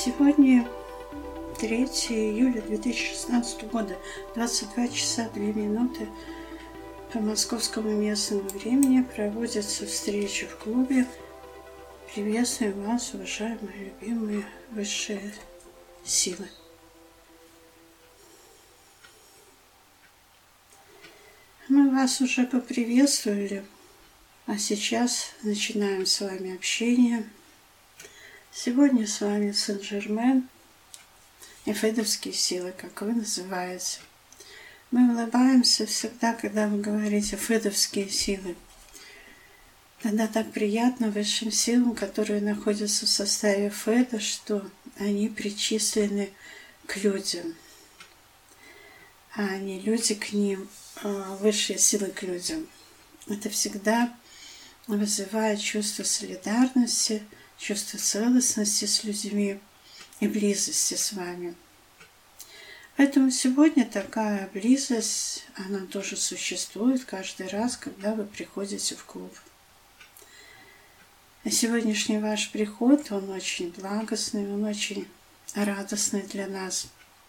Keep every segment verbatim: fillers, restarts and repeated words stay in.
Сегодня третьего июля две тысячи шестнадцатого года, двадцать два часа две минуты по московскому местному времени проводится встреча в клубе. Приветствую вас, уважаемые, любимые высшие силы. Мы вас уже поприветствовали, а сейчас начинаем с вами общение. Сегодня с вами Сен-Жермен и федовские силы, как вы называете. Мы улыбаемся всегда, когда вы говорите «федовские силы». Тогда так приятно высшим силам, которые находятся в составе Феда, что они причислены к людям, а не люди к ним, а высшие силы к людям. Это всегда вызывает чувство солидарности, чувство целостности с людьми и близости с вами. Поэтому сегодня такая близость, она тоже существует каждый раз, когда вы приходите в клуб. И сегодняшний ваш приход, он очень благостный, он очень радостный для нас.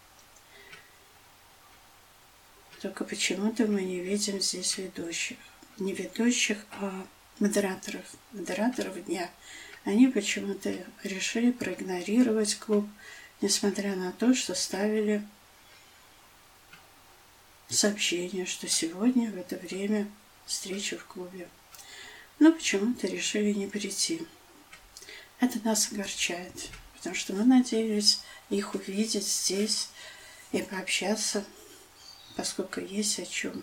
Только почему-то мы не видим здесь ведущих. Не ведущих, а модераторов. Модераторов дня. Они почему-то решили проигнорировать клуб, несмотря на то, что ставили сообщение, что сегодня в это время встреча в клубе. Но почему-то решили не прийти. Это нас огорчает, потому что мы надеялись их увидеть здесь и пообщаться, поскольку есть о чем.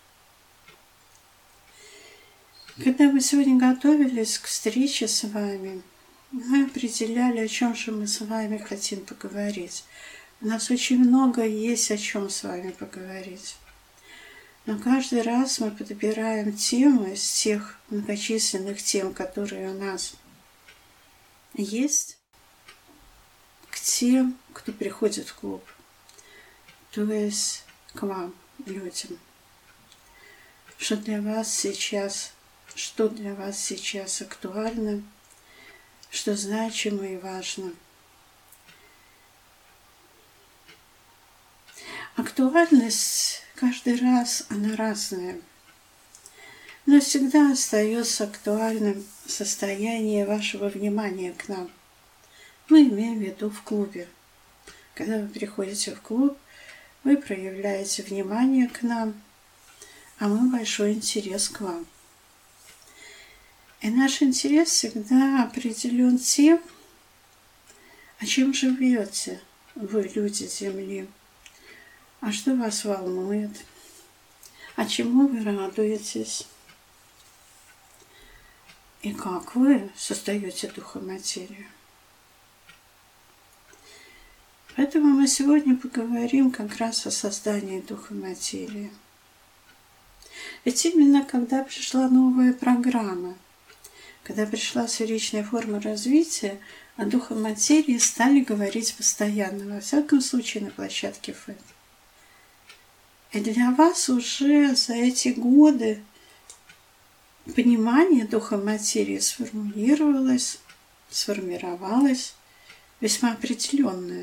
Когда мы сегодня готовились к встрече с вами, мы определяли, о чем же мы с вами хотим поговорить. У нас очень много есть о чем с вами поговорить. Но каждый раз мы подбираем тему из тех многочисленных тем, которые у нас есть, к тем, кто приходит в клуб, то есть к вам, людям. Что для вас сейчас, что для вас сейчас актуально, что значимо и важно. Актуальность каждый раз, она разная, но всегда остается актуальным состояние вашего внимания к нам. Мы имеем в виду в клубе. Когда вы приходите в клуб, вы проявляете внимание к нам, а мы большой интерес к вам. И наш интерес всегда определен тем, о чем живете вы, люди Земли. А что вас волнует? А чему вы радуетесь? И как вы создаете духоматерию? Поэтому мы сегодня поговорим как раз о создании духоматерии. Ведь именно когда пришла новая программа, когда пришла сферичная форма развития, о духоматерии стали говорить постоянно, во всяком случае на площадке Фэд. И для вас уже за эти годы понимание духоматерии сформулировалось, сформировалось весьма определенное.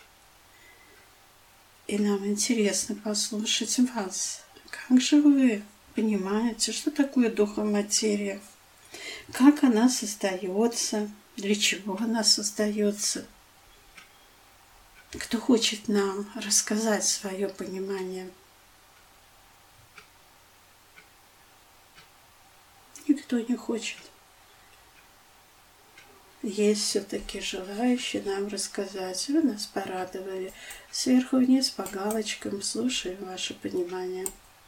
И нам интересно послушать вас. Как же вы понимаете, что такое духоматерия? Как она создается? Для чего она создается? Кто хочет нам рассказать свое понимание? Никто не хочет. Есть все-таки желающие нам рассказать. Вы нас порадовали. Сверху вниз по галочкам. Слушаем ваше понимание.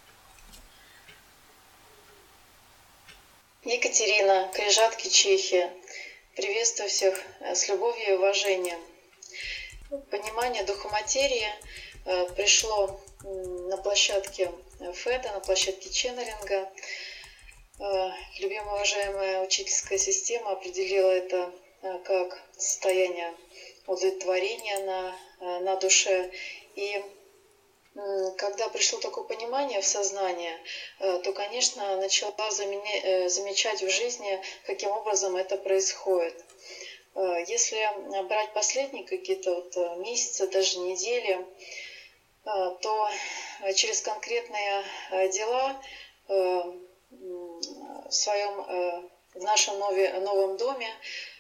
Екатерина, Крижатки, Чехия. Приветствую всех с любовью и уважением. Понимание духоматерии пришло на площадке Феда, на площадке ченнелинга. Любимая, уважаемая учительская система определила это как состояние удовлетворения на, на душе. И когда пришло такое понимание в сознание, то, конечно, начала замечать в жизни, каким образом это происходит. Если брать последние какие-то вот месяцы, даже недели, то через конкретные дела в своем, в нашем новом доме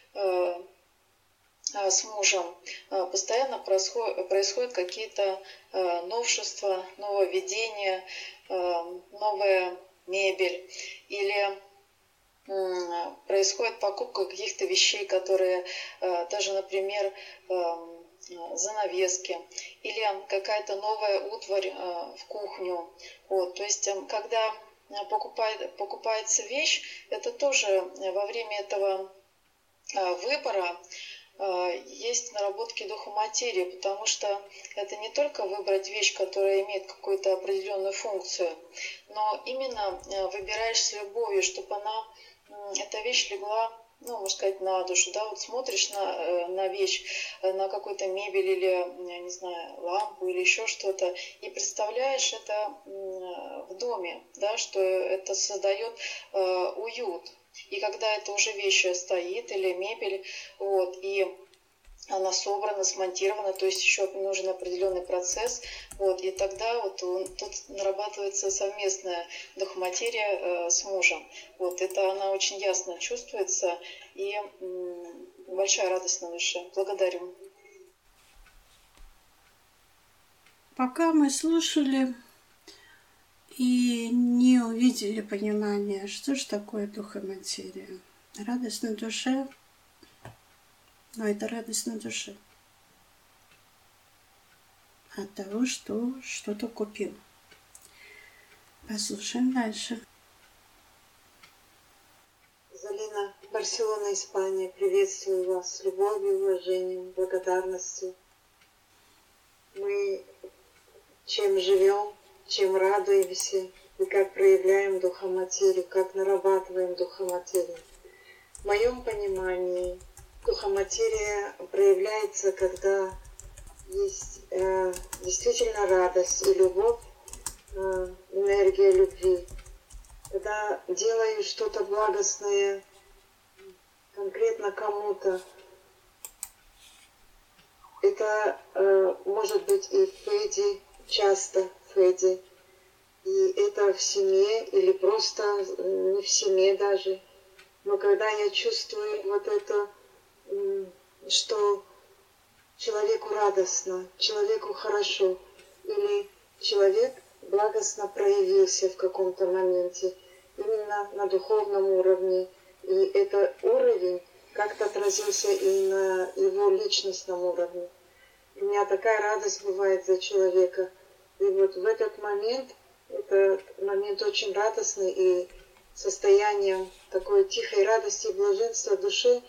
с мужем постоянно происходят, происходят какие-то новшества, нововведения, новая мебель или происходит покупка каких-то вещей, которые даже, например, занавески или какая-то новая утварь в кухню. Вот. То есть, когда покупает, покупается вещь, это тоже во время этого выбора есть наработки духа материи, потому что это не только выбрать вещь, которая имеет какую-то определенную функцию, но именно выбираешь с любовью, чтобы она, эта вещь легла, ну, можно сказать, на душу, да, вот смотришь на, на вещь, на какую-то мебель или, я не знаю, лампу или еще что-то, и представляешь это в доме, да, что это создает уют. И когда это уже вещь стоит или мебель, вот, и она собрана, смонтирована, то есть еще нужен определенный процесс, вот, и тогда вот тут нарабатывается совместная духоматерия э, с мужем. Вот, это она очень ясно чувствуется, и м, большая радость на душе. Благодарю. Пока мы слушали и не увидели понимания, что же такое духоматерия. Радость на душе, но это радость на душе от того, что что-то купил. Послушаем дальше. Залина, Барселона, Испания. Приветствую вас с любовью, уважением, благодарностью. Мы чем живем, чем радуемся и как проявляем духоматерию, как нарабатываем духоматерию. В моем понимании духоматерия проявляется, когда есть э, действительно радость и любовь, э, энергия любви. Когда делаю что-то благостное конкретно кому-то, это э, может быть и в Феде, часто в Феде, и это в семье или просто не в семье даже. Но когда я чувствую вот это, что человеку радостно, человеку хорошо, или человек благостно проявился в каком-то моменте, именно на духовном уровне, и этот уровень как-то отразился и на его личностном уровне. У меня такая радость бывает за человека. И вот в этот момент, этот момент очень радостный и состоянием такой тихой радости и блаженства души,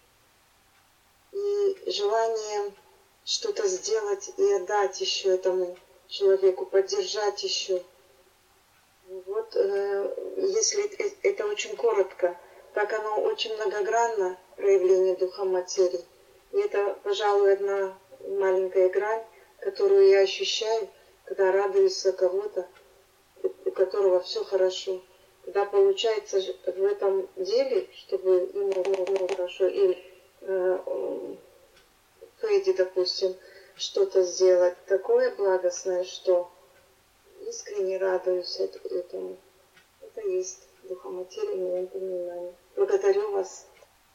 и желанием что-то сделать и отдать еще этому человеку, поддержать еще. Вот, э, если это очень коротко, так оно очень многогранно, проявление духа материи. И это, пожалуй, одна маленькая грань, которую я ощущаю, когда радуюсь за кого-то, у которого все хорошо. Когда получается в этом деле, чтобы ему было хорошо, или э, Фейди, допустим, что-то сделать такое благостное, что искренне радуюсь этому. Это есть духоматерия в моем понимании. Благодарю вас.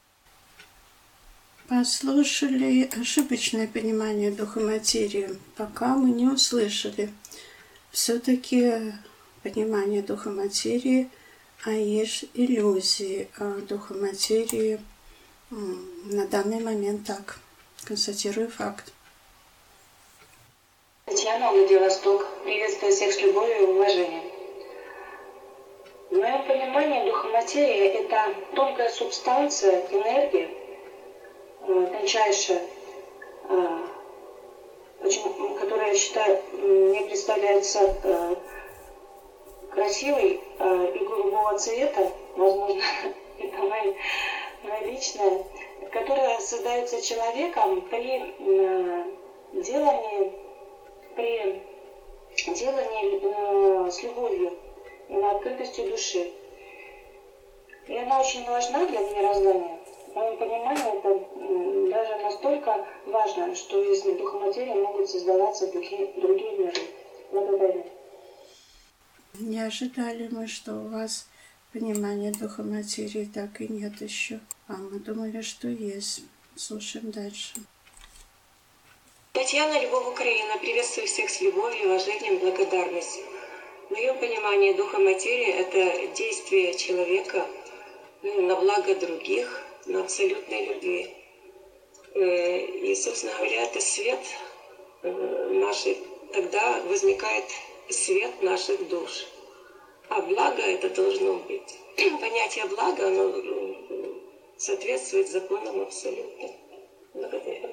Послушали ошибочное понимание духоматерии, пока мы не услышали все-таки понимание духоматерии, а есть иллюзии о духоматерии на данный момент так. Констатирую факт. Татьяна, Владивосток. Приветствую всех с любовью и уважением. В моем понимании духоматерия – это тонкая субстанция, энергия, тончайшая, очень, которая, я считаю, мне представляется красивой и голубого цвета, возможно, это моя, моя личная, которая создается человеком при делании, при делании с любовью и на открытостью души. И она очень важна для мироздания. В моем понимании это м, даже настолько важно, что из духа материи могут создаваться другие, другие миры. Благодарю. Не ожидали мы, что у вас понимания духа материи так и нет еще. А мы думали, что есть. Слушаем дальше. Татьяна, Львов, Украина. Приветствую всех с любовью, уважением, благодарностью. В моем понимании духа материи – это действие человека на благо других, на абсолютной любви. И, собственно говоря, это свет нашей, тогда возникает свет наших душ. А благо это должно быть. Понятие блага, оно соответствует законам абсолюта. Благодарю.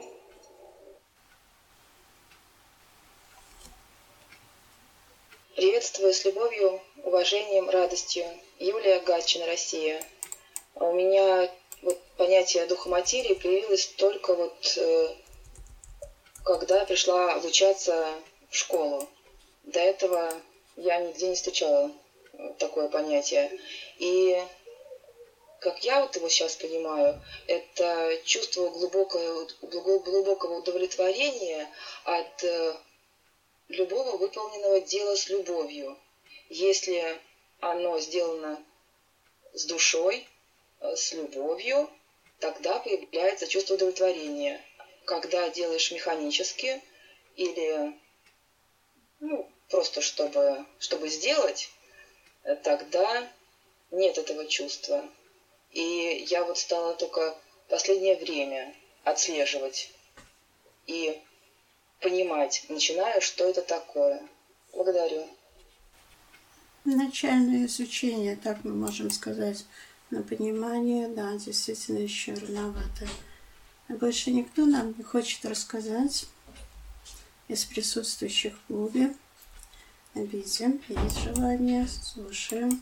Приветствую с любовью, уважением, радостью. Юлия Гатчина, Россия. У меня вот понятие духа материи появилось только вот э, когда пришла обучаться в школу. До этого я нигде не встречала такое понятие. И как я вот его сейчас понимаю, это чувство глубокого, глубокого удовлетворения от любого выполненного дела с любовью. Если оно сделано с душой, с любовью, тогда появляется чувство удовлетворения. Когда делаешь механически или ну, просто чтобы, чтобы сделать, тогда нет этого чувства. И я вот стала только в последнее время отслеживать и понимать, начинаю, что это такое. Благодарю. Начальное изучение, так мы можем сказать, на понимание, да, действительно еще рановато. А больше никто нам не хочет рассказать из присутствующих в клубе. Видим, есть желание, слушаем.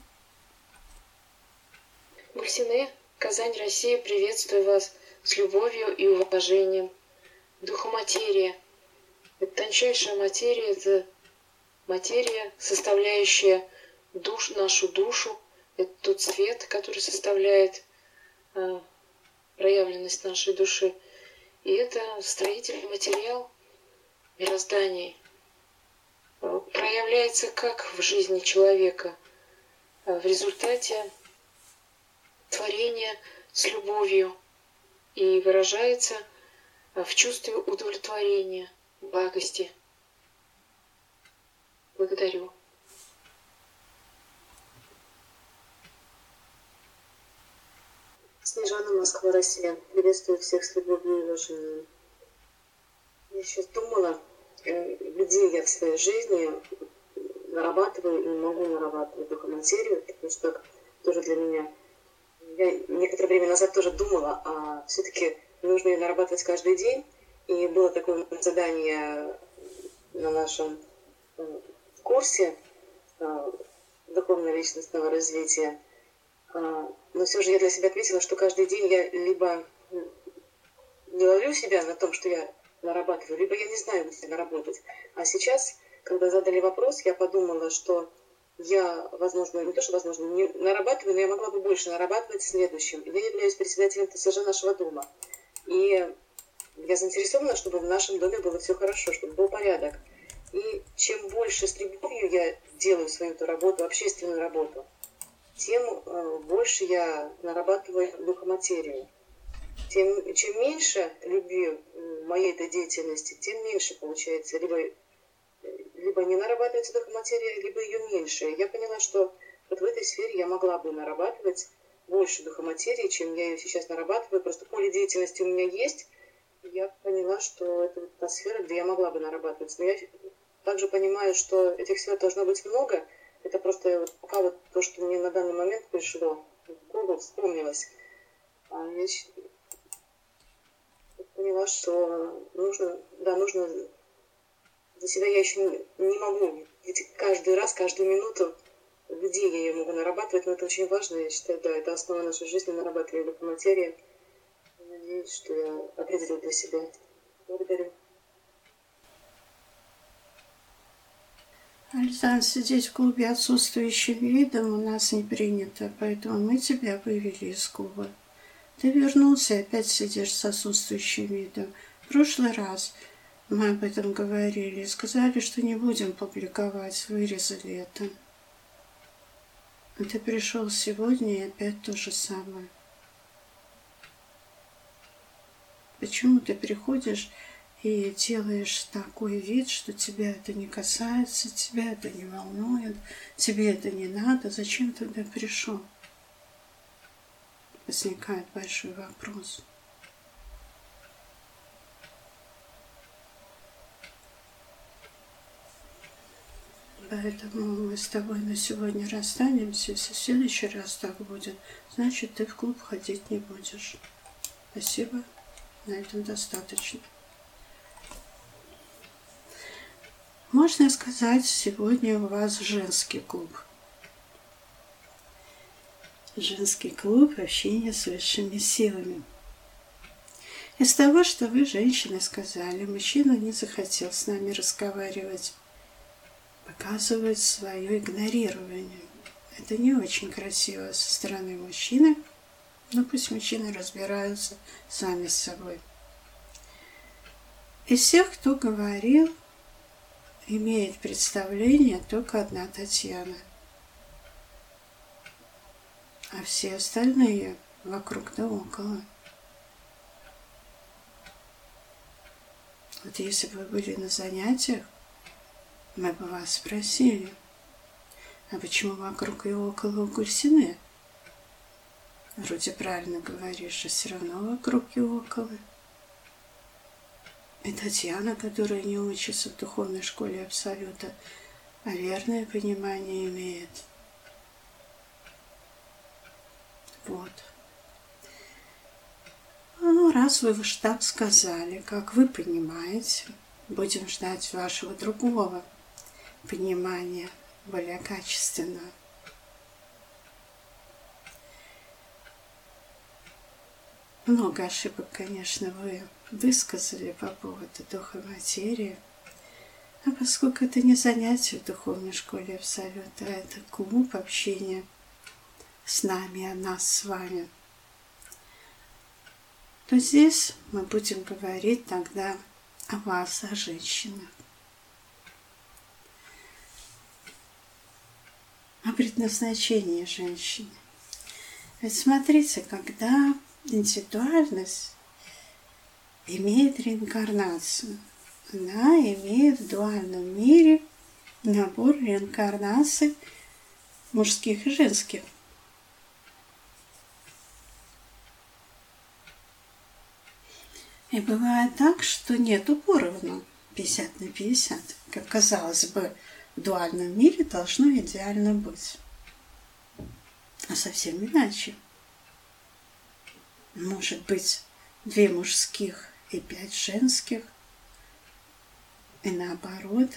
Гульсине, Казань, Россия, приветствую вас с любовью и уважением. Духа материя. Это тончайшая материя, это материя, составляющая душ, нашу душу. Это тот свет, который составляет э, проявленность нашей души. И это строительный материал мироздания. Проявляется как в жизни человека? В результате творения с любовью и выражается в чувстве удовлетворения, благости. Благодарю. Снежана, Москва, Россия. Приветствую всех с любовью и уважением. Я сейчас думала, где я в своей жизни нарабатываю и не могу нарабатывать духоматерию, потому что тоже для меня... Я некоторое время назад тоже думала, а все-таки нужно ее нарабатывать каждый день. И было такое задание на нашем курсе духовно-личностного развития. Но все же я для себя отметила, что каждый день я либо не ловлю себя на том, что я нарабатываю, либо я не знаю, где наработать. А сейчас, когда задали вопрос, я подумала, что я, возможно, не то, что возможно, не нарабатываю, но я могла бы больше нарабатывать в следующем. Я являюсь председателем ТСЖ нашего дома. И я заинтересована, чтобы в нашем доме было все хорошо, чтобы был порядок. И чем больше с любовью я делаю свою эту работу, общественную работу, тем э, больше я нарабатываю духоматерию. Тем, чем меньше любви моей этой деятельности, тем меньше получается. Либо, либо не нарабатывается духоматерия, либо ее меньше. Я поняла, что вот в этой сфере я могла бы нарабатывать больше духоматерии, чем я ее сейчас нарабатываю. Просто поле деятельности у меня есть. Я поняла, что это вот та сфера, где я могла бы нарабатывать. Но я также понимаю, что этих сфер должно быть много. Это просто вот пока вот то, что мне на данный момент пришло в голову, вспомнилось. А я поняла, что нужно, да, нужно, для себя я еще не, не могу, ведь каждый раз, каждую минуту, где я ее могу нарабатывать, но это очень важно, я считаю, да, это основа нашей жизни, нарабатывание духоматерии. Надеюсь, что я определила для себя. Благодарю. Александр, сидеть в клубе отсутствующим видом у нас не принято, поэтому мы тебя вывели из клуба. Ты вернулся и опять сидишь с отсутствующим видом. В прошлый раз мы об этом говорили и сказали, что не будем публиковать, вырезали это. А ты пришел сегодня и опять то же самое. Почему ты приходишь и делаешь такой вид, что тебя это не касается, тебя это не волнует, тебе это не надо? Зачем ты туда пришел? Возникает большой вопрос. Поэтому мы с тобой на сегодня расстанемся. Если в следующий раз так будет, значит, ты в клуб ходить не будешь. Спасибо. На этом достаточно. Можно сказать, сегодня у вас женский клуб. Женский клуб общения с высшими силами. Из того, что вы, женщины, сказали, мужчина не захотел с нами разговаривать, показывает свое игнорирование. Это не очень красиво со стороны мужчины, но пусть мужчины разбираются сами с собой. Из всех, кто говорил, имеет представление только одна Татьяна. А все остальные вокруг да около. Вот если бы вы были на занятиях, мы бы вас спросили, а почему вокруг и около у Гульсины? Вроде правильно говоришь, а все равно вокруг и около. И Татьяна, которая не учится в духовной школе Абсолюта, а верное понимание имеет. Вот. Ну, раз вы уж так сказали, как вы понимаете, будем ждать вашего другого понимания, более качественного. Много ошибок, конечно, вы высказали по поводу духа материи. А поскольку это не занятие в духовной школе Абсолюта, а это клуб общения с нами, о нас с вами, то здесь мы будем говорить тогда о вас, о женщинах. О предназначении женщины. Ведь смотрите, когда индивидуальность имеет реинкарнацию, она имеет в дуальном мире набор реинкарнаций мужских и женских. И бывает так, что нету поровну пятьдесят на пятьдесят, как казалось бы, в дуальном мире должно идеально быть. А совсем иначе. Может быть, две мужских и пять женских, и наоборот.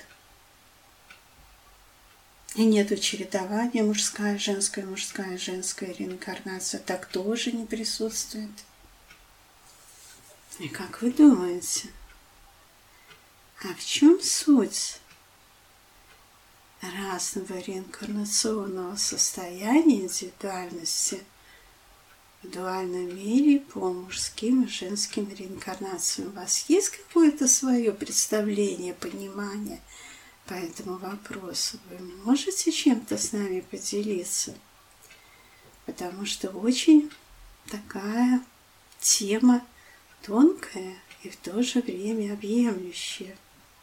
И нету чередования мужская, женская, мужская, женская реинкарнация. Так тоже не присутствует. И как вы думаете, а в чем суть разного реинкарнационного состояния индивидуальности в дуальном мире по мужским и женским реинкарнациям? У вас есть какое-то свое представление, понимание по этому вопросу? Вы можете чем-то с нами поделиться? Потому что очень такая тема тонкая и в то же время объемлющая.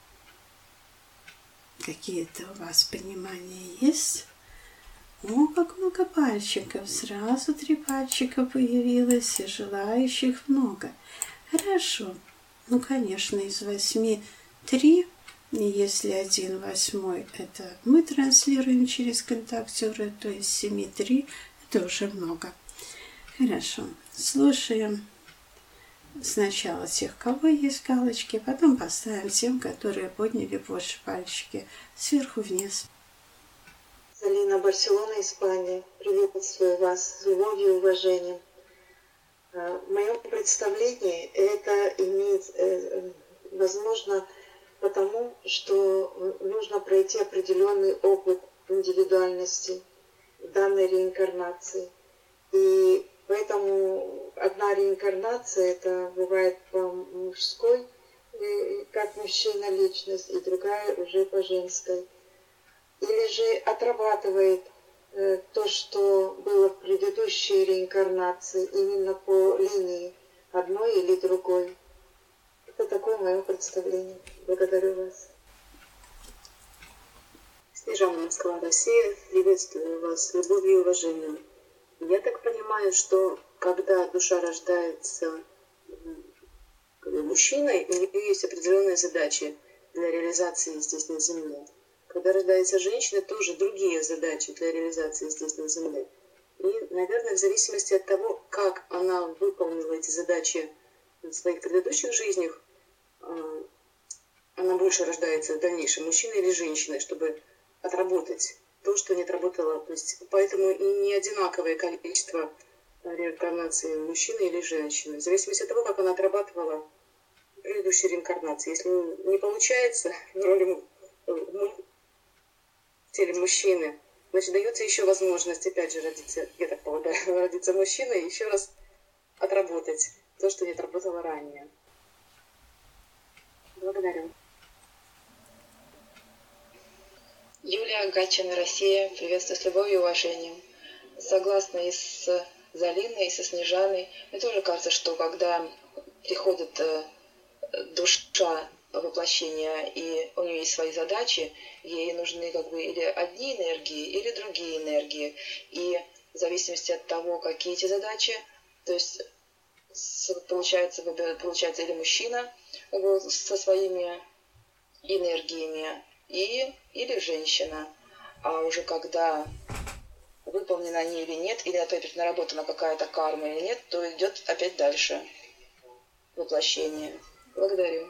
Какие-то у вас понимания есть? О, как много пальчиков. Сразу три пальчика появилось, и желающих много. Хорошо. Ну, конечно, из восьми три. И если один восьмой, это мы транслируем через контактеры, то есть семи три, это уже много. Хорошо. Слушаем сначала тех, у кого есть галочки, потом поставим тем, которые подняли больше пальчики, сверху вниз. Алина, Барселона, Испания. Приветствую вас с любовью и уважением. В моем представлении это имеет, возможно, потому, что нужно пройти определенный опыт индивидуальности данной реинкарнации. И поэтому одна реинкарнация, это бывает по мужской, как мужчина личность, и другая уже по женской. Или же отрабатывает то, что было в предыдущей реинкарнации, именно по линии одной или другой. Это такое мое представление. Благодарю вас. Снежана, Москва, Россия. Приветствую вас с любовью и уважением. Я так понимаю, что когда душа рождается мужчиной, у нее есть определенные задачи для реализации здесь на Земле. Когда рождается женщина, тоже другие задачи для реализации здесь на Земле. И, наверное, в зависимости от того, как она выполнила эти задачи в своих предыдущих жизнях, она больше рождается в дальнейшем мужчиной или женщиной, чтобы отработать то, что не отработала. То есть, поэтому и не одинаковое количество реинкарнаций мужчины или женщины. В зависимости от того, как она отрабатывала предыдущие реинкарнации. Если не получается в роли в теле мужчины, значит, дается еще возможность, опять же, родиться, я так полагаю, родиться мужчиной и еще раз отработать то, что не отработала ранее. Благодарю. Юлия Гатчина, Россия. Приветствую с любовью и уважением. Согласна и с Залиной, и со Снежаной. Мне тоже кажется, что когда приходит душа воплощения, и у нее есть свои задачи, ей нужны как бы или одни энергии, или другие энергии. И в зависимости от того, какие эти задачи, то есть получается, получается или мужчина со своими энергиями, и, или женщина. А уже когда выполнены они или нет, или опять наработана какая-то карма или нет, то идет опять дальше воплощение. Благодарю.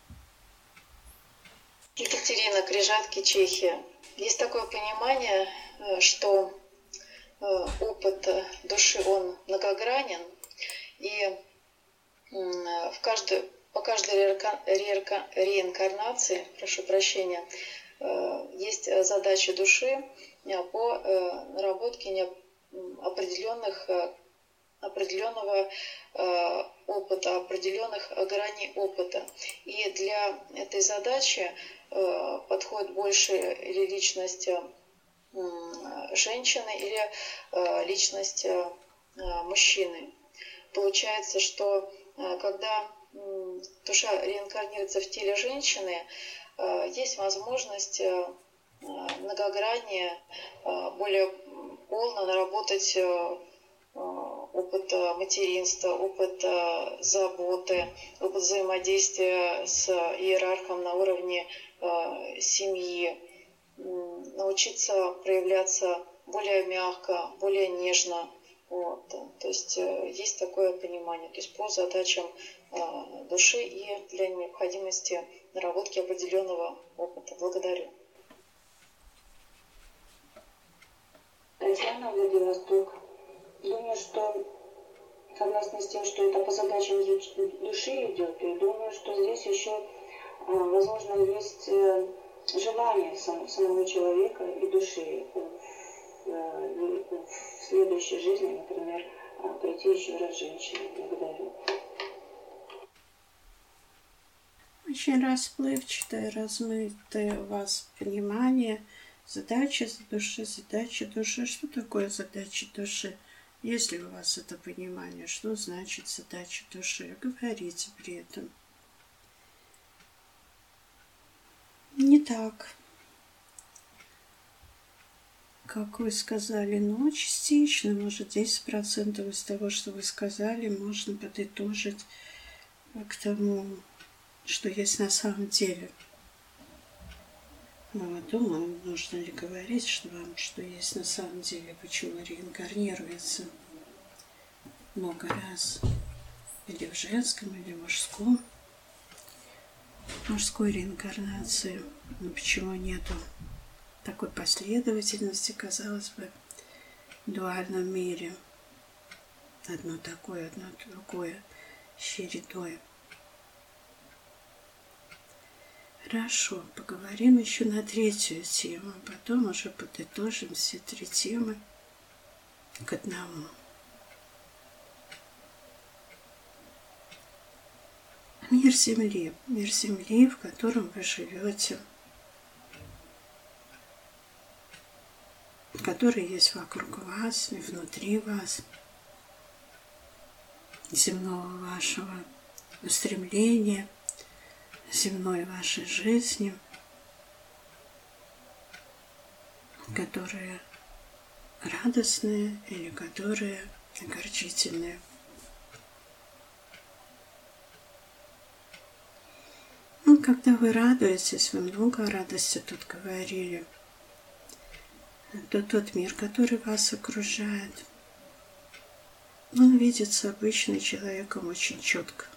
Екатерина, Крижатки, Чехия. Есть такое понимание, что опыт души, он многогранен, и в каждой, по каждой реинкарнации, прошу прощения, есть задачи души по наработке определенных, определенного опыта, определенных граней опыта. И для этой задачи подходит больше или личность женщины, или личность мужчины. Получается, что когда душа реинкарнируется в теле женщины, есть возможность многограннее, более полно наработать опыт материнства, опыт заботы, опыт взаимодействия с иерархом на уровне семьи, научиться проявляться более мягко, более нежно. Вот. То есть есть такое понимание, то есть по задачам души и для необходимости наработки определенного опыта. Благодарю. Татьяна, Владивосток. Думаю, что согласно с тем, что это по задачам души идет, и думаю, что здесь еще, возможно, есть желание самого человека и души в следующей жизни, например, прийти еще раз женщиной. Благодарю. Очень расплывчатое, размытое у вас понимание задачи души, задачи души. Что такое задача души? Есть ли у вас это понимание, что значит задача души? Говорите при этом. Не так, как вы сказали, но частично, может, десять процентов из того, что вы сказали, можно подытожить к тому, что есть на самом деле. Ну, думаю, нужно ли говорить, что вам, что есть на самом деле, почему реинкарнируется много раз, или в женском, или в мужском, мужской реинкарнации, но почему нету такой последовательности, казалось бы, в дуальном мире. Одно такое, одно другое, чередой. Хорошо, поговорим еще на третью тему, потом уже подытожим все три темы к одному. Мир Земли, мир Земли, в котором вы живете, который есть вокруг вас и внутри вас, земного вашего устремления, земной вашей жизни, которые радостные или которые огорчительные. Ну, когда вы радуетесь, вы много о радости тут говорили, то тот мир, который вас окружает, он видится обычно человеком очень четко.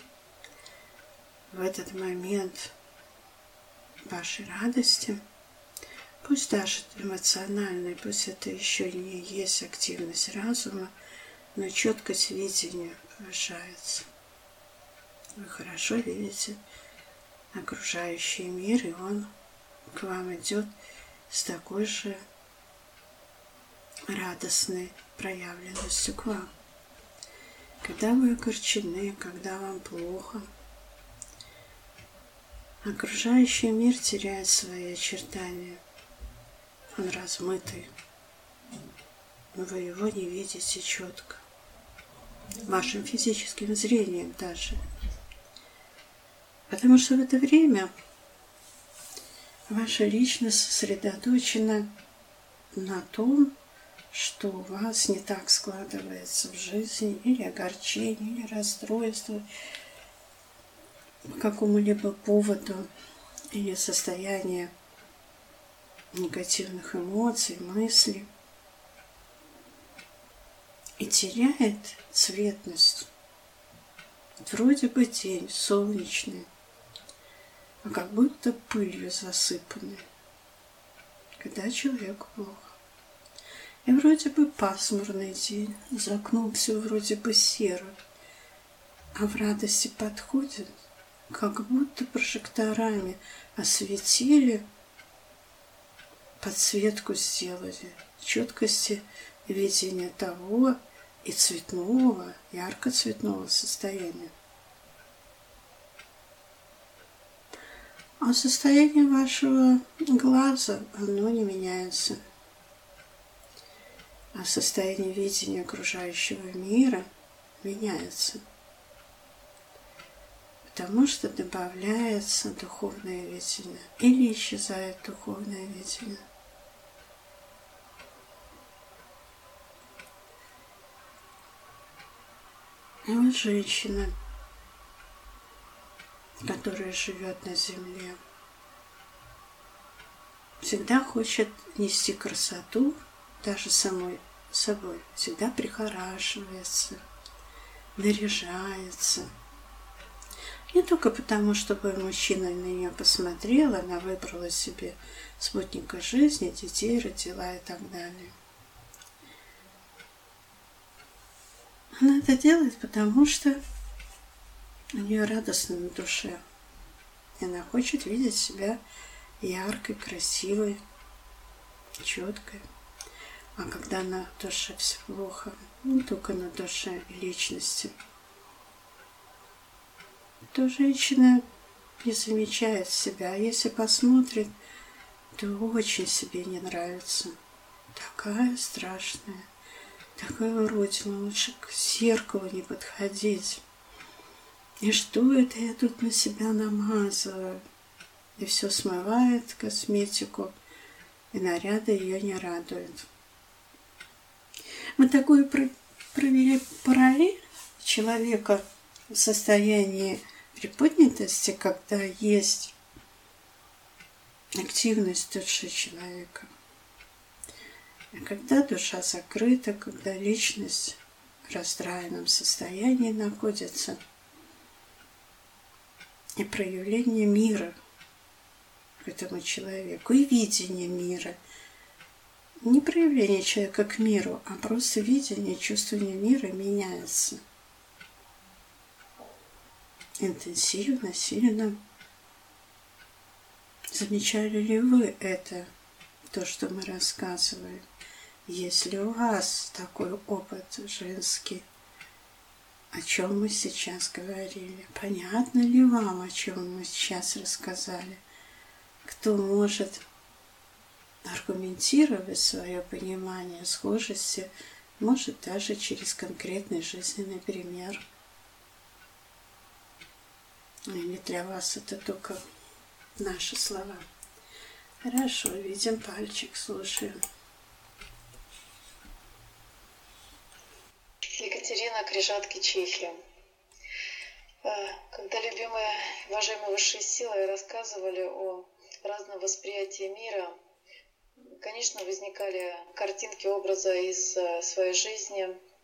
В этот момент вашей радости, пусть даже эмоциональной, пусть это еще не есть активность разума, но четкость видения повышается. Вы хорошо видите окружающий мир, и он к вам идет с такой же радостной проявленностью к вам. Когда вы огорчены, когда вам плохо, окружающий мир теряет свои очертания. Он размытый. Вы его не видите четко. Вашим физическим зрением даже. Потому что в это время ваша личность сосредоточена на том, что у вас не так складывается в жизни, или огорчение, или расстройство по какому-либо поводу, или состояние негативных эмоций, мыслей, и теряет цветность. Вроде бы день солнечный, а как будто пылью засыпанный, когда человеку плохо. И вроде бы пасмурный день, за окном все вроде бы серо, а в радости подходит, как будто прожекторами осветили, подсветку сделали, четкости видения того и цветного, ярко-цветного состояния. А состояние вашего глаза, оно не меняется. А состояние видения окружающего мира меняется. Потому что добавляется духовное видение или исчезает духовное видение. И вот женщина, которая живет на земле, всегда хочет нести красоту, даже самой собой, всегда прихорашивается, наряжается. Не только потому, чтобы мужчина на нее посмотрел, она выбрала себе спутника жизни, детей родила и так далее. Она это делает, потому что у нее радостно на душе. И она хочет видеть себя яркой, красивой, четкой. А когда на душе все плохо, не только на душе и личности, то женщина не замечает себя. А если посмотрит, то очень себе не нравится. Такая страшная, такая уродина, лучше к зеркалу не подходить. И что это я тут на себя намазываю? И все смывает косметику, и наряды ее не радуют. Мы такую провели параллель человека в состоянии приподнятости, когда есть активность души человека. А когда душа закрыта, когда личность в расстроенном состоянии находится, и проявление мира к этому человеку, и видение мира. Не проявление человека к миру, а просто видение, чувствование мира меняется. Интенсивно, сильно. Замечали ли вы это, то, что мы рассказываем? Есть ли у вас такой опыт женский? А о чем мы сейчас говорили? Понятно ли вам, о чем мы сейчас рассказали? Кто может аргументировать свое понимание схожести, может даже через конкретный жизненный пример. Или для вас это только наши слова. Хорошо, видим пальчик, слушаем. Екатерина, Крижатки, Чехия. Когда любимые, уважаемые высшие силы рассказывали о разном восприятии мира, конечно, возникали картинки, образы из своей жизни.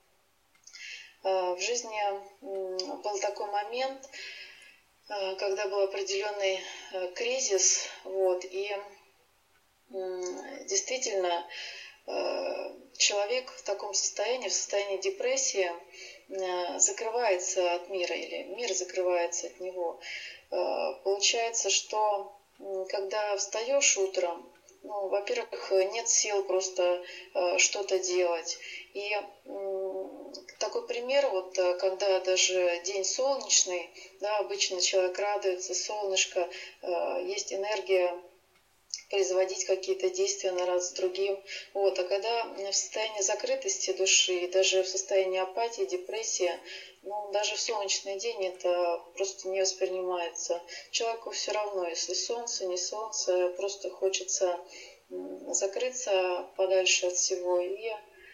В жизни был такой момент, когда был определенный кризис, вот, и действительно человек в таком состоянии, в состоянии депрессии, закрывается от мира, или мир закрывается от него. Получается, что когда встаешь утром, ну, во-первых, нет сил просто что-то делать. И такой пример, вот когда даже день солнечный, да, обычно человек радуется, солнышко, есть энергия производить какие-то действия на раз с другим. Вот. А когда в состоянии закрытости души, даже в состоянии апатии, депрессии, ну, даже в солнечный день это просто не воспринимается. Человеку все равно, если солнце, не солнце, просто хочется закрыться подальше от всего и,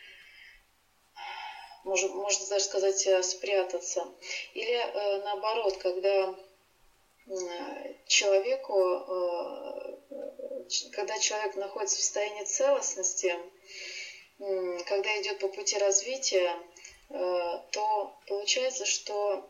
можно, можно даже сказать, спрятаться. Или наоборот, когда человеку, когда человек находится в состоянии целостности, когда идет по пути развития, то получается, что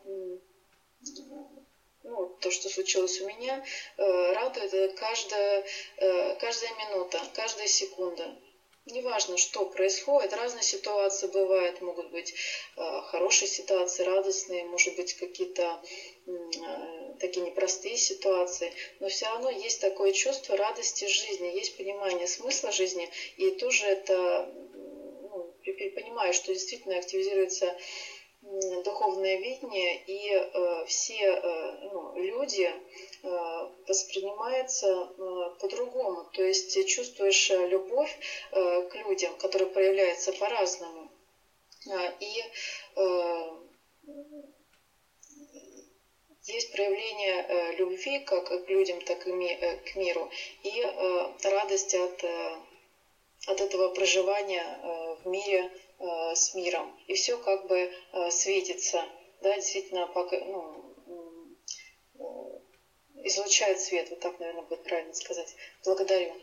ну, то, что случилось у меня, радует каждая, каждая минута, каждая секунда. Неважно, что происходит, разные ситуации бывают, могут быть хорошие ситуации, радостные, может быть какие-то такие непростые ситуации, но все равно есть такое чувство радости жизни, есть понимание смысла жизни, и тоже это, ну, понимаю, что действительно активизируется духовное видение, и э, все э, ну, люди э, воспринимаются э, по-другому. То есть чувствуешь любовь э, к людям, которая проявляется по-разному. И э, есть проявление э, любви как к людям, так и ми, э, к миру, и э, радость от, э, от этого проживания э, в мире с миром, и все как бы светится, да, действительно, пока, ну, излучает свет, вот так, наверное, будет правильно сказать. Благодарю.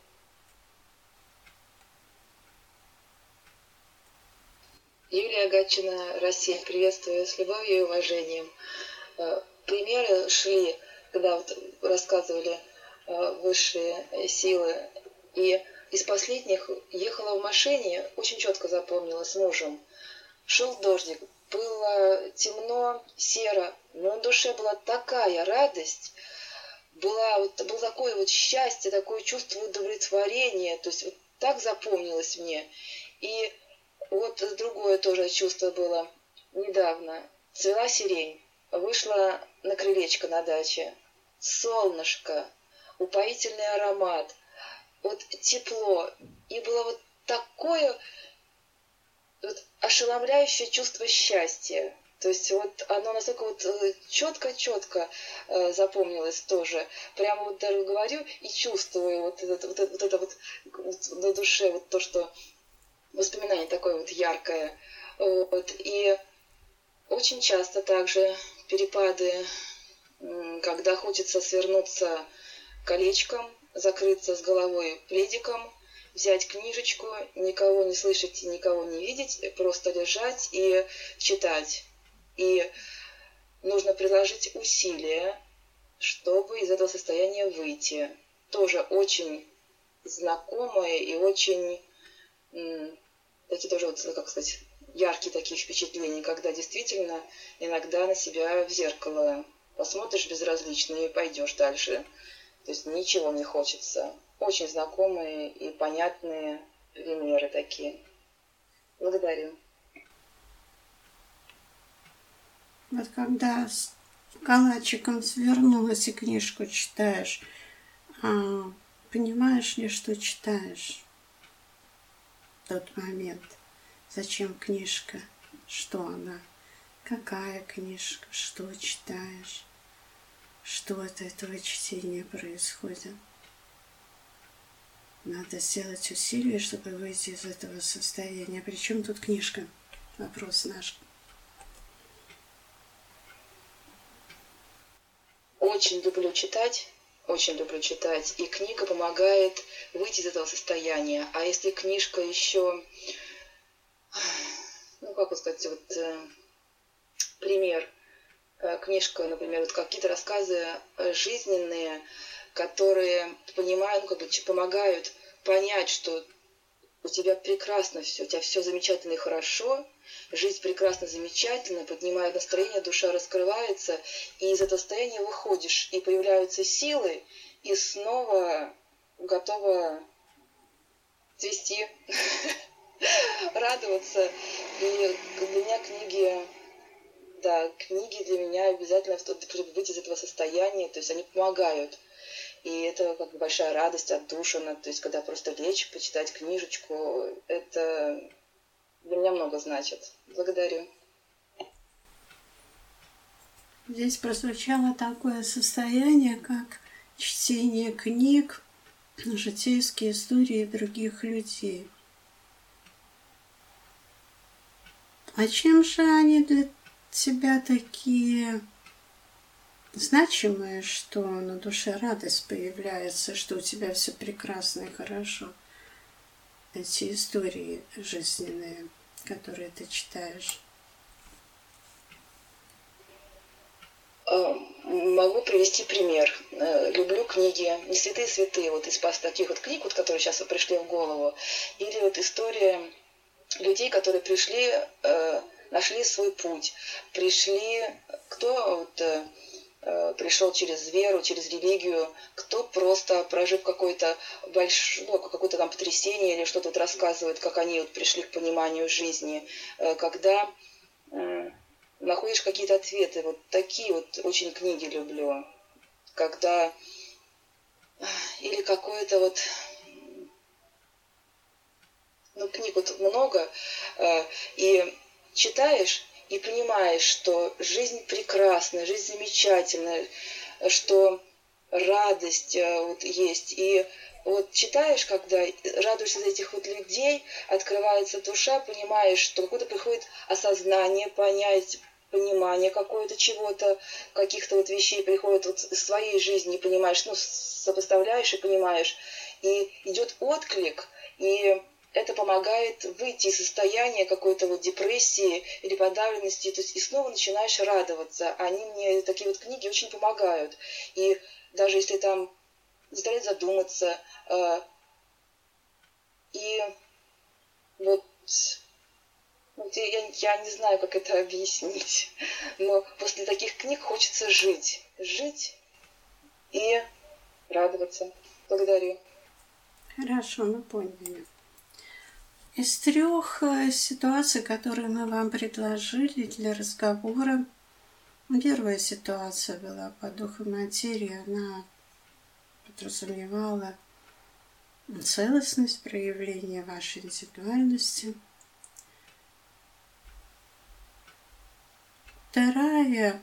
Юлия Гатчина, Россия, приветствую с любовью и уважением. Примеры шли, когда вот рассказывали высшие силы, и из последних ехала в машине, очень четко запомнила, с мужем. Шел дождик, было темно, серо, но на душе была такая радость, была, вот, было такое вот счастье, такое чувство удовлетворения, то есть вот так запомнилось мне. И вот другое тоже чувство было недавно. Цвела сирень, вышла на крылечко на даче, солнышко, упоительный аромат, вот тепло, и было вот такое вот ошеломляющее чувство счастья. То есть вот оно настолько вот четко-четко э, запомнилось тоже. Прямо вот даже говорю и чувствую вот это вот, это, вот, это вот, вот на душе, вот то, что воспоминание такое вот яркое. Вот. И очень часто также перепады, когда хочется свернуться колечком, закрыться с головой пледиком, взять книжечку, никого не слышать и никого не видеть, просто лежать и читать. И нужно приложить усилия, чтобы из этого состояния выйти. Тоже очень знакомое и очень такие тоже, вот, как сказать, яркие такие впечатления, когда действительно иногда на себя в зеркало посмотришь безразлично и пойдешь дальше. То есть ничего не хочется. Очень знакомые и понятные примеры такие. Благодарю. Вот когда с калачиком свернулась и книжку читаешь, а понимаешь ли, что читаешь в тот момент? Зачем книжка? Что она? Какая книжка? Что читаешь? Что от этого чтения происходит? Надо сделать усилие, чтобы выйти из этого состояния. Причем тут книжка? Вопрос наш. Очень люблю читать, очень люблю читать, и книга помогает выйти из этого состояния. А если книжка еще, ну как вот сказать, вот э, пример, э, книжка, например, вот какие-то рассказы жизненные, которые понимают, ну, как бы помогают понять, что у тебя прекрасно все, у тебя все замечательно и хорошо, жизнь прекрасно, замечательно, поднимает настроение, душа раскрывается, и из этого состояния выходишь, и появляются силы, и снова готова цвести, радоваться. И для меня книги, да, книги для меня обязательно, чтобы выйти из этого состояния, то есть они помогают. И это как бы большая радость, отдушина, то есть когда просто лечь, почитать книжечку, это для меня много значит. Благодарю. Здесь прозвучало такое состояние, как чтение книг, житейские истории других людей. А чем же они для тебя такие значимые, что на душе радость появляется, что у тебя все прекрасно и хорошо? Эти истории жизненные, которые ты читаешь. Могу привести пример. Люблю книги «Не святые святые», вот из таких вот книг, вот, которые сейчас пришли в голову. Или вот история людей, которые пришли, нашли свой путь. Пришли, кто вот, пришел через веру, через религию, кто просто, прожив какое-то большое, ну, какое-то там потрясение или что-то вот рассказывает, как они вот пришли к пониманию жизни, когда находишь какие-то ответы. Вот такие вот очень книги люблю. Когда или какое-то вот, ну, книг вот много, и читаешь, и понимаешь, что жизнь прекрасна, жизнь замечательная, что радость вот есть. И вот читаешь, когда радуешься за этих вот людей, открывается душа, понимаешь, что какое-то приходит осознание, понять, понимание какое-то чего-то, каких-то вот вещей приходит вот из своей жизни, понимаешь, ну, сопоставляешь и понимаешь. И идет отклик, и это помогает выйти из состояния какой-то вот депрессии или подавленности, то есть и снова начинаешь радоваться. Они мне, такие вот книги, очень помогают. И даже если там заставляет задуматься, э, и вот, вот я, я не знаю, как это объяснить, но после таких книг хочется жить, жить и радоваться. Благодарю. Хорошо, мы поняли. Из трех ситуаций, которые мы вам предложили для разговора, первая ситуация была по духу материи, она подразумевала целостность проявления вашей индивидуальности. Вторая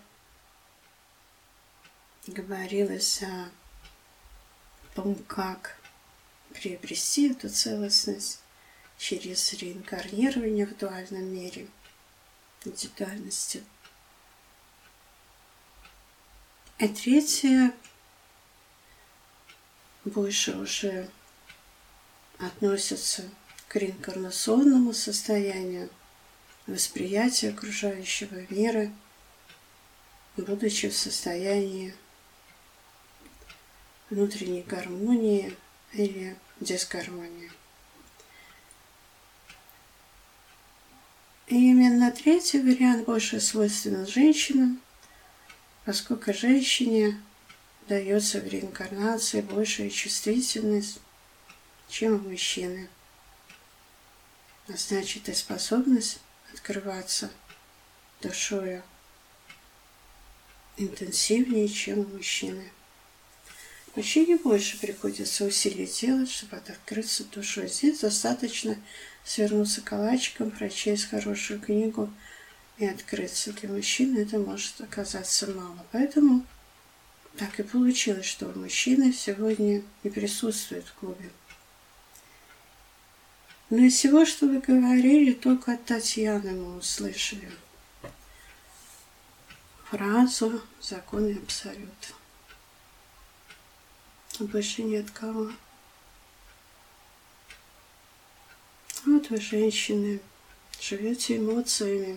говорилась о том, как приобрести эту целостность через реинкарнирование в дуальном мире индивидуальности. И третья больше уже относится к реинкарнационному состоянию восприятия окружающего мира, будучи в состоянии внутренней гармонии или дисгармонии. И именно третий вариант больше свойственен женщинам, поскольку женщине дается в реинкарнации большая чувствительность, чем у мужчины. А значит, и способность открываться душою интенсивнее, чем у мужчины. Мужчине больше приходится усилий делать, чтобы открыться душой. Здесь достаточно свернуться калачиком, прочесть хорошую книгу и открыться. Для мужчины это может оказаться мало. Поэтому так и получилось, что мужчина сегодня не присутствует в клубе. Но из всего, что вы говорили, только от Татьяны мы услышали фразу «законы абсолюта». Больше ни от кого. Вот вы, женщины, живете эмоциями.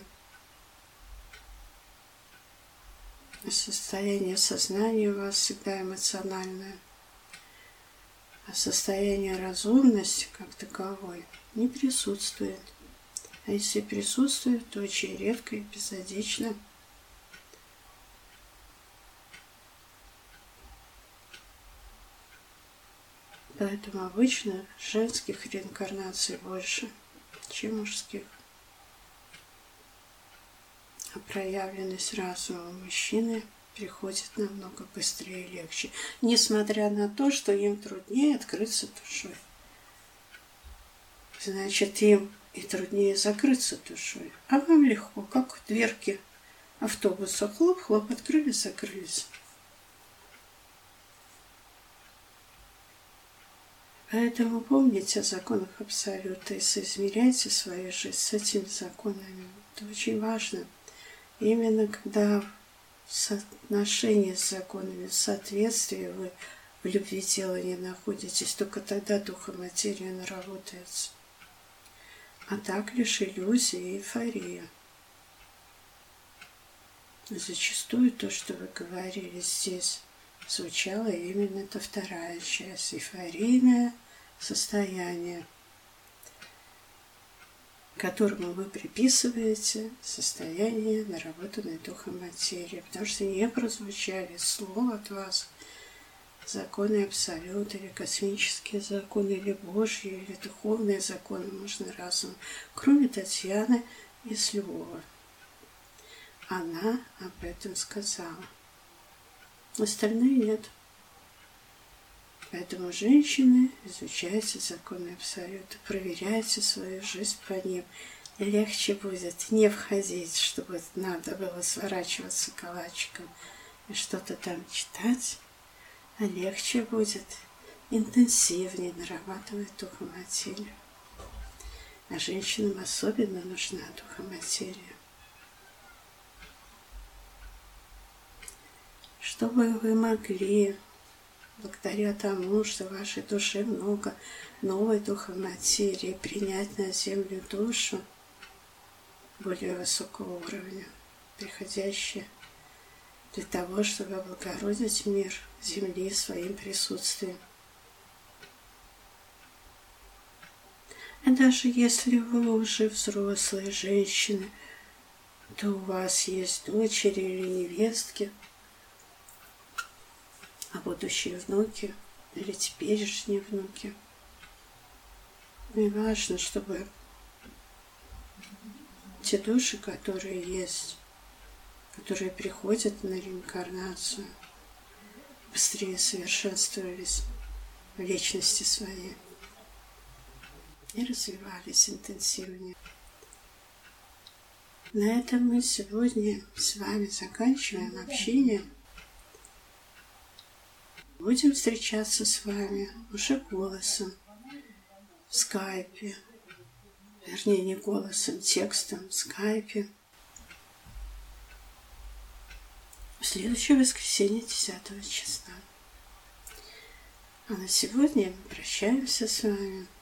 Состояние сознания у вас всегда эмоциональное. А состояние разумности, как таковой, не присутствует. А если присутствует, то очень редко и эпизодично. Поэтому обычно женских реинкарнаций больше, чем мужских. А проявленность разума мужчины приходит намного быстрее и легче, несмотря на то, что им труднее открыться душой. Значит, им и труднее закрыться душой. А вам легко, как дверки автобуса. Хлоп-хлоп, открылись, закрылись. Поэтому помните о законах Абсолюта и соизмеряйте свою жизнь с этими законами. Это очень важно. Именно когда в соотношении с законами, в соответствии вы в любви делания находитесь, только тогда дух и материя наработается. А так лишь иллюзия и эйфория. Зачастую то, что вы говорили здесь, звучало именно эта вторая часть, эйфорийное состояние, которому вы приписываете состояние наработанной духом материи, потому что не прозвучали слова от вас законы Абсолюта, или космические законы, или Божьи, или духовные законы, можно разум, кроме Татьяны из Львова. Она об этом сказала. Остальные нет. Поэтому, женщины, изучайте законы Абсолюта, проверяйте свою жизнь по ним. И легче будет не входить, чтобы надо было сворачиваться калачиком и что-то там читать, а легче будет интенсивнее нарабатывать духоматерию. А женщинам особенно нужна духоматерия. Чтобы вы могли, благодаря тому, что в вашей душе много новой духоматерии, принять на землю душу более высокого уровня, приходящую для того, чтобы облагородить мир Земли своим присутствием. И даже если вы уже взрослые женщины, то у вас есть дочери или невестки, а будущие внуки или теперешние внуки. И важно, чтобы те души, которые есть, которые приходят на реинкарнацию, быстрее совершенствовались в личности своей и развивались интенсивнее. На этом мы сегодня с вами заканчиваем общение. Будем встречаться с вами уже голосом в скайпе, вернее не голосом, текстом в скайпе. В следующее воскресенье десятого числа. А на сегодня мы прощаемся с вами.